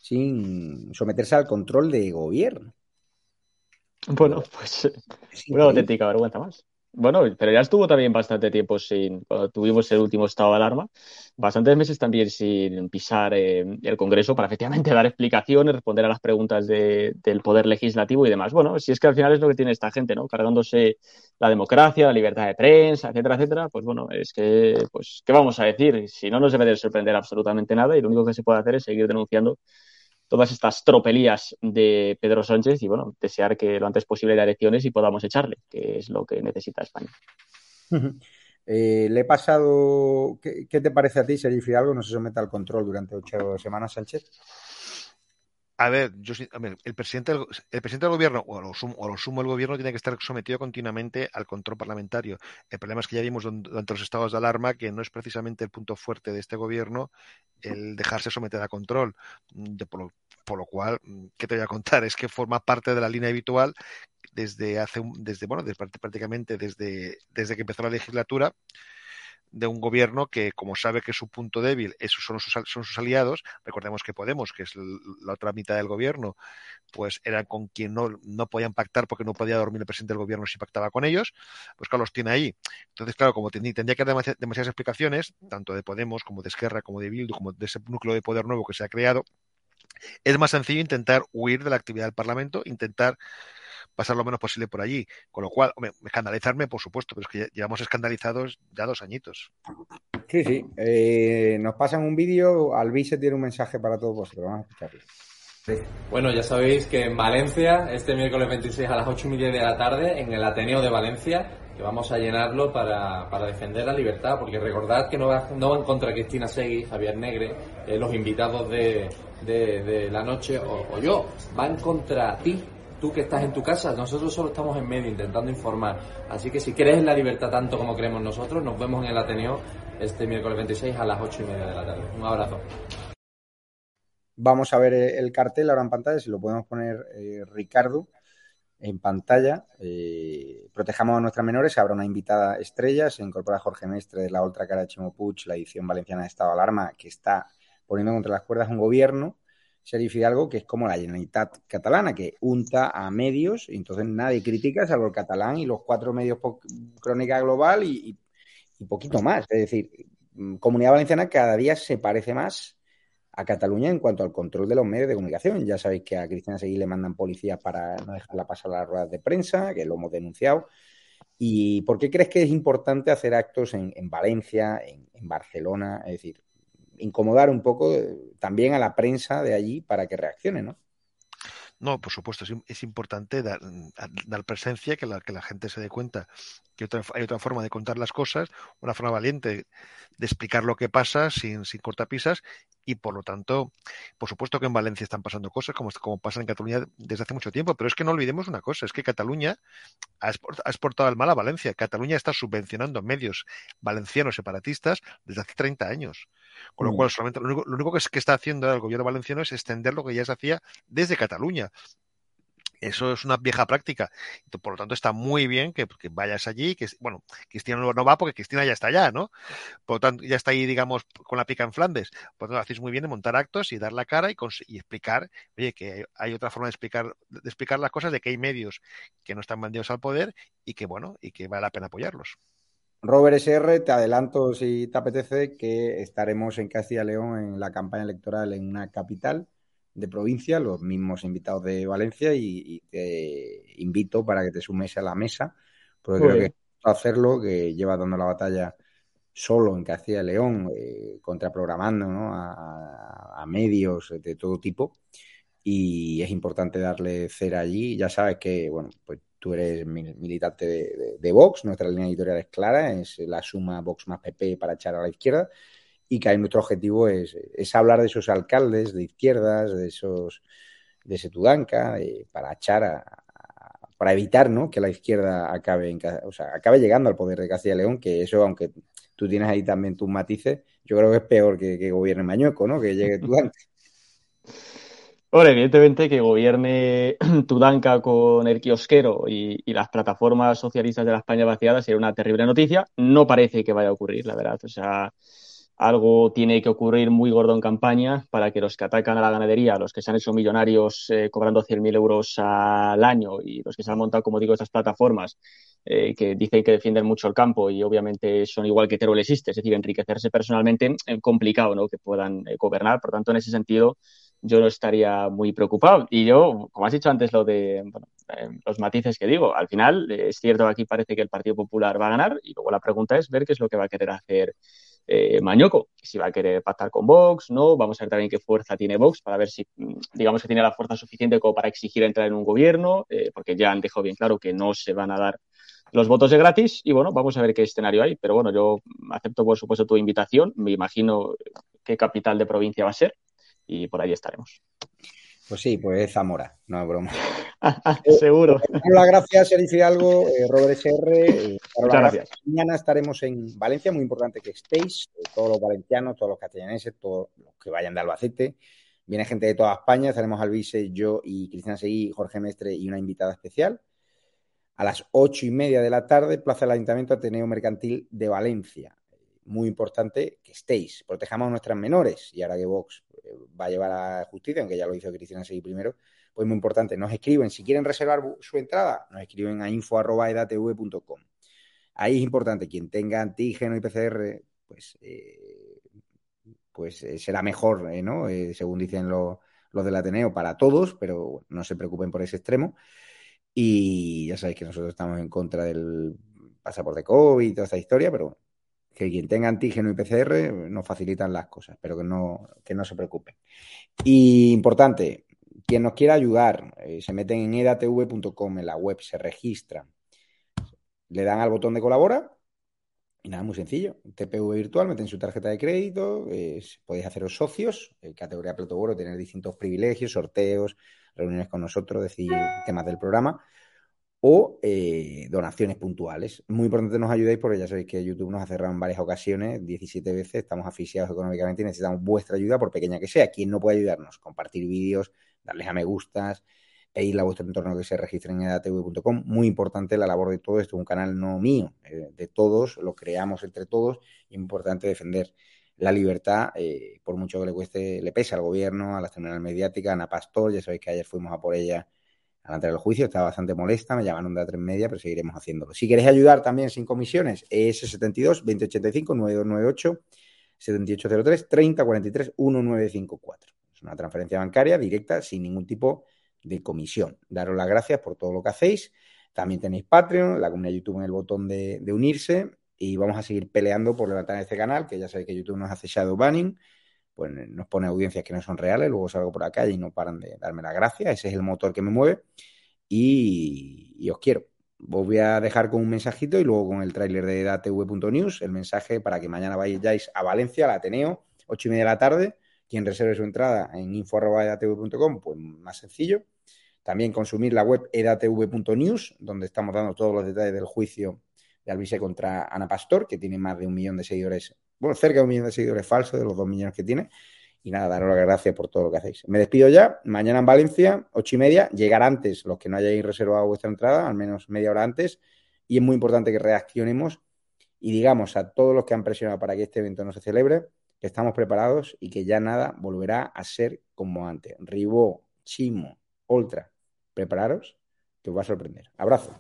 sin someterse al control de gobierno. Bueno, pues una auténtica vergüenza más. Bueno, pero ya estuvo también bastante tiempo sin, cuando tuvimos el último estado de alarma, bastantes meses también sin pisar eh, el Congreso para efectivamente dar explicaciones, responder a las preguntas de, del Poder Legislativo y demás. Bueno, si es que al final es lo que tiene esta gente, ¿no? Cargándose la democracia, la libertad de prensa, etcétera, etcétera. Pues bueno, es que, pues, ¿qué vamos a decir? Si no nos debe de sorprender absolutamente nada y lo único que se puede hacer es seguir denunciando todas estas tropelías de Pedro Sánchez y, bueno, desear que lo antes posible haya elecciones y podamos echarle, que es lo que necesita España. eh, le he pasado... ¿Qué, qué te parece a ti, Sheriff Hidalgo, no se someta al control durante ocho semanas, Sánchez? A ver, yo, a ver, el presidente del, el presidente del gobierno o a, lo sumo, o a lo sumo el gobierno tiene que estar sometido continuamente al control parlamentario. El problema es que ya vimos durante los estados de alarma que no es precisamente el punto fuerte de este gobierno el dejarse someter a control. De, por, lo, por lo cual, ¿qué te voy a contar? Es que forma parte de la línea habitual desde hace un, desde bueno, desde, prácticamente desde, desde que empezó la legislatura. de un gobierno que, como sabe que su punto débil esos son sus, son sus aliados, recordemos que Podemos, que es la otra mitad del gobierno, pues eran con quien no, no podían pactar porque no podía dormir el presidente del gobierno si pactaba con ellos, pues claro, los tiene ahí. Entonces, claro, como tendría, tendría que dar demasiadas, demasiadas explicaciones, tanto de Podemos como de Esquerra, como de Bildu, como de ese núcleo de poder nuevo que se ha creado, es más sencillo intentar huir de la actividad del Parlamento, intentar pasar lo menos posible por allí. Con lo cual, hombre, escandalizarme, por supuesto, pero es que ya llevamos escandalizados ya dos añitos. Sí, sí. Eh, nos pasan un vídeo. Alvise tiene un mensaje para todos vosotros. Vamos a escucharlo. Bueno, ya sabéis que en Valencia, este miércoles veintiséis a las ocho y media de la tarde, en el Ateneo de Valencia, que vamos a llenarlo para, para defender la libertad, porque recordad que no, va, no van contra Cristina Seguí, Javier Negre, eh, los invitados de, de, de la noche, o, o yo, van contra ti, tú que estás en tu casa. Nosotros solo estamos en medio intentando informar, así que si crees en la libertad tanto como creemos nosotros, nos vemos en el Ateneo este miércoles veintiséis a las ocho y media de la tarde. Un abrazo. Vamos a ver el cartel ahora en pantalla, si lo podemos poner, eh, Ricardo, en pantalla. Eh, protejamos a nuestras menores, habrá una invitada estrella, se incorpora Jorge Mestre de la Oltra Cara de Chimo Puig, la edición valenciana de Estado de Alarma, que está poniendo contra las cuerdas un gobierno, Sheriff Hidalgo, que es como la Generalitat catalana, que unta a medios, y entonces nadie critica, salvo el catalán y los cuatro medios po- Crónica Global y, y, y poquito más. Es decir, Comunidad Valenciana cada día se parece más a Cataluña en cuanto al control de los medios de comunicación. Ya sabéis que a Cristina Seguí le mandan policías para no dejarla pasar las ruedas de prensa, que lo hemos denunciado. ¿Y por qué crees que es importante hacer actos en, en Valencia, en, en Barcelona? Es decir, incomodar un poco también a la prensa de allí para que reaccione, ¿no? No, por supuesto, es, es importante dar, dar presencia, que la, que la gente se dé cuenta que otra, hay otra forma de contar las cosas, una forma valiente de explicar lo que pasa sin, sin cortapisas, y por lo tanto, por supuesto que en Valencia están pasando cosas como, como pasa en Cataluña desde hace mucho tiempo, pero es que no olvidemos una cosa, es que Cataluña ha exportado el mal a Valencia. Cataluña está subvencionando medios valencianos separatistas desde hace treinta años. Con lo cual, solamente lo único, lo único que, es, que está haciendo el gobierno valenciano es extender lo que ya se hacía desde Cataluña. Eso es una vieja práctica. Por lo tanto, está muy bien que, que vayas allí. Que, bueno, Cristina no va porque Cristina ya está allá, ¿no? Por lo tanto, ya está ahí, digamos, con la pica en Flandes. Por lo tanto, hacéis muy bien de montar actos y dar la cara y, y explicar, oye, que hay otra forma de explicar, de explicar las cosas, de que hay medios que no están vendidos al poder y que, bueno, y que vale la pena apoyarlos. Robert S R, te adelanto, si te apetece, que estaremos en Castilla y León en la campaña electoral en una capital de provincia, los mismos invitados de Valencia, y, y te invito para que te sumes a la mesa, porque Muy creo bien. que es hacerlo, que lleva dando la batalla solo en Castilla y León, eh, contraprogramando, ¿no?, a, a medios de todo tipo, y es importante darle cera allí. Ya sabes que, bueno, pues tú eres militante de, de, de Vox, nuestra línea editorial es clara, es la suma Vox más P P para echar a la izquierda, y que ahí nuestro objetivo es, es hablar de esos alcaldes de izquierdas, de esos de ese Tudanca, de, para echar a, a, para evitar, ¿no?, que la izquierda acabe en, o sea, acabe llegando al poder de Castilla y León, que eso, aunque tú tienes ahí también tus matices, yo creo que es peor que, que gobierne Mañueco, ¿no?, que llegue Tudanca. Bueno, evidentemente que gobierne Tudanca con el kiosquero y, y las plataformas socialistas de la España vaciada sería una terrible noticia. No parece que vaya a ocurrir, la verdad. O sea, algo tiene que ocurrir muy gordo en campaña para que los que atacan a la ganadería, los que se han hecho millonarios eh, cobrando cien mil euros al año, y los que se han montado, como digo, estas plataformas eh, que dicen que defienden mucho el campo y obviamente son igual que teruelesistas, es decir, enriquecerse personalmente, eh, complicado, ¿no?, que puedan eh, gobernar. Por tanto, en ese sentido, yo no estaría muy preocupado. Y yo, como has dicho antes, lo de bueno, eh, los matices que digo, al final eh, es cierto que aquí parece que el Partido Popular va a ganar, y luego la pregunta es ver qué es lo que va a querer hacer eh, Mañueco, si va a querer pactar con Vox, ¿no? Vamos a ver también qué fuerza tiene Vox para ver si, digamos, que tiene la fuerza suficiente como para exigir entrar en un gobierno, eh, porque ya han dejado bien claro que no se van a dar los votos de gratis, y bueno, vamos a ver qué escenario hay. Pero bueno, yo acepto, por supuesto, tu invitación, me imagino qué capital de provincia va a ser, y por ahí estaremos. Pues sí, pues es Zamora, no es broma. Seguro. Eh, las gracias, Sheriff Hidalgo, eh, Robert S R. Eh, Muchas gracias. Mañana estaremos en Valencia, muy importante que estéis, eh, todos los valencianos, todos los castellaneses, todos los que vayan de Albacete. Viene gente de toda España, estaremos Alvise, yo y Cristina Seguí, Jorge Mestre y una invitada especial. A las ocho y media de la tarde, Plaza del Ayuntamiento, Ateneo Mercantil de Valencia. muy importante que estéis, protejamos a nuestras menores, y ahora que Vox va a llevar a justicia, aunque ya lo hizo Cristina Seguí primero, pues muy importante, nos escriben, si quieren reservar su entrada, nos escriben a info arroba edatv punto com. Ahí es importante, quien tenga antígeno y P C R, pues, eh, pues eh, será mejor, eh, ¿no? Eh, según dicen los, los del Ateneo, para todos, pero bueno, no se preocupen por ese extremo. Y ya sabéis que nosotros estamos en contra del pasaporte COVID y toda esta historia, pero bueno, que quien tenga antígeno y P C R nos facilitan las cosas, pero que no, que no se preocupen. Y importante, quien nos quiera ayudar, eh, se meten en edatv punto com, en la web, se registran, le dan al botón de colabora y nada, muy sencillo, T P V virtual, meten su tarjeta de crédito, eh, podéis haceros socios, eh, categoría Plato Oro, tener distintos privilegios, sorteos, reuniones con nosotros, decir temas del programa, o eh, donaciones puntuales. Muy importante nos ayudéis porque ya sabéis que YouTube nos ha cerrado en varias ocasiones, diecisiete veces, estamos asfixiados económicamente y necesitamos vuestra ayuda, por pequeña que sea. ¿Quién no puede ayudarnos? Compartir vídeos, darles a me gustas, e ir a vuestro entorno que se registre en edatv punto com. Muy importante la labor de todo esto, un canal no mío, eh, de todos, lo creamos entre todos, importante defender la libertad, eh, por mucho que le cueste, le pese al gobierno, a las terminales mediáticas, a Ana Pastor, ya sabéis que ayer fuimos a por ella al entrar al juicio, estaba bastante molesta, me llamaron de A tres Media, pero seguiremos haciéndolo. Si queréis ayudar también sin comisiones, E S setenta y dos, veinte ochenta y cinco, noventa y dos noventa y ocho, setenta y ocho cero tres, treinta cuarenta y tres, diecinueve cincuenta y cuatro. Es una transferencia bancaria directa sin ningún tipo de comisión. Daros las gracias por todo lo que hacéis. También tenéis Patreon, la comunidad de YouTube en el botón de, de unirse, y vamos a seguir peleando por levantar este canal, que ya sabéis que YouTube nos hace shadow banning, pues nos pone audiencias que no son reales, luego salgo por la calle y no paran de darme las gracias, ese es el motor que me mueve, y, y os quiero. Os voy a dejar con un mensajito y luego con el tráiler de edatv punto news, el mensaje para que mañana vayáis a Valencia, al Ateneo, ocho y media de la tarde. Quien reserve su entrada en info arroba edatv punto com, pues más sencillo. También consumir la web edatv punto news, donde estamos dando todos los detalles del juicio de Alvise contra Ana Pastor, que tiene más de un millón de seguidores, bueno, cerca de un millón de seguidores falsos de los dos millones que tiene. Y nada, daros las gracias por todo lo que hacéis. Me despido ya. Mañana en Valencia, ocho y media. Llegar antes los que no hayáis reservado vuestra entrada, al menos media hora antes. Y es muy importante que reaccionemos y digamos a todos los que han presionado para que este evento no se celebre que estamos preparados y que ya nada volverá a ser como antes. Ribó, Chimo, Oltra, prepararos, que os va a sorprender. Abrazo.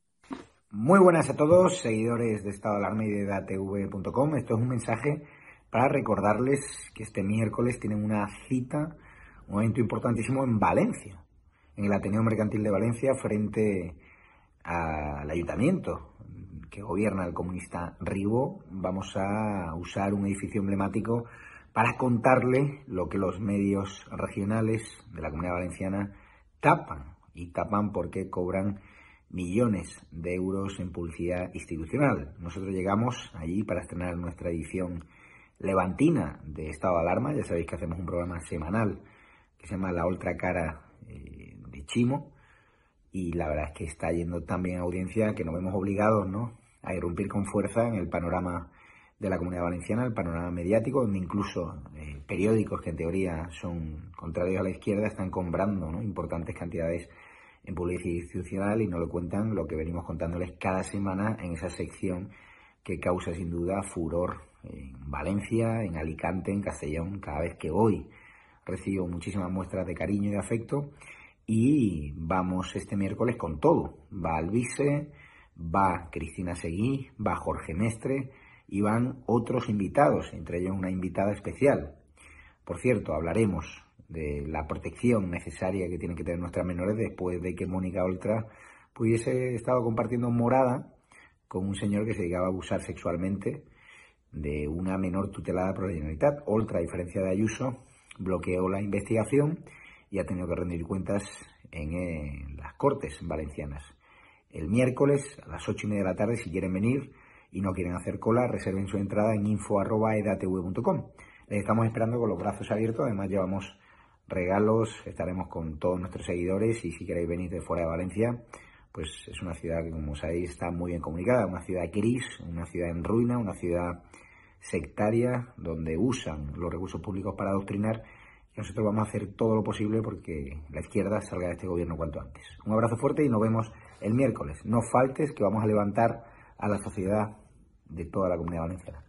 Muy buenas a todos, seguidores de Estado de Alarma y de edatv punto com. Esto es un mensaje para recordarles que este miércoles tienen una cita, un evento importantísimo en Valencia, en el Ateneo Mercantil de Valencia, frente al ayuntamiento que gobierna el comunista Ribó. Vamos a usar un edificio emblemático para contarle lo que los medios regionales de la Comunidad Valenciana tapan, y tapan porque cobran millones de euros en publicidad institucional. Nosotros llegamos allí para estrenar nuestra edición levantina de Estado de Alarma. Ya sabéis que hacemos un programa semanal que se llama La Otra Cara eh, de Chimo, y la verdad es que está yendo tan bien audiencia que nos vemos obligados, ¿no?, a irrumpir con fuerza en el panorama de la Comunidad Valenciana, el panorama mediático, donde incluso eh, periódicos que en teoría son contrarios a la izquierda están comprando, ¿no?, importantes cantidades en publicidad institucional, y no lo cuentan lo que venimos contándoles cada semana en esa sección que causa sin duda furor en Valencia, en Alicante, en Castellón. Cada vez que voy recibo muchísimas muestras de cariño y de afecto, y vamos este miércoles con todo. Va Alvise, va Cristina Seguí, va Jorge Mestre y van otros invitados, entre ellos una invitada especial. Por cierto, hablaremos de la protección necesaria que tienen que tener nuestras menores después de que Mónica Oltra pudiese estado compartiendo morada con un señor que se dedicaba a abusar sexualmente de una menor tutelada por la Generalitat. Oltra, a diferencia de Ayuso, bloqueó la investigación y ha tenido que rendir cuentas en eh, las Cortes valencianas. El miércoles a las ocho y media de la tarde, si quieren venir y no quieren hacer cola, reserven su entrada en info arroba edatv punto com. Les estamos esperando con los brazos abiertos. Además llevamos regalos, estaremos con todos nuestros seguidores, y si queréis venir de fuera de Valencia, pues es una ciudad que, como sabéis, está muy bien comunicada, una ciudad gris, una ciudad en ruina, una ciudad sectaria, donde usan los recursos públicos para adoctrinar, y nosotros vamos a hacer todo lo posible porque la izquierda salga de este gobierno cuanto antes. Un abrazo fuerte y nos vemos el miércoles. No faltes, que vamos a levantar a la sociedad de toda la Comunidad Valenciana.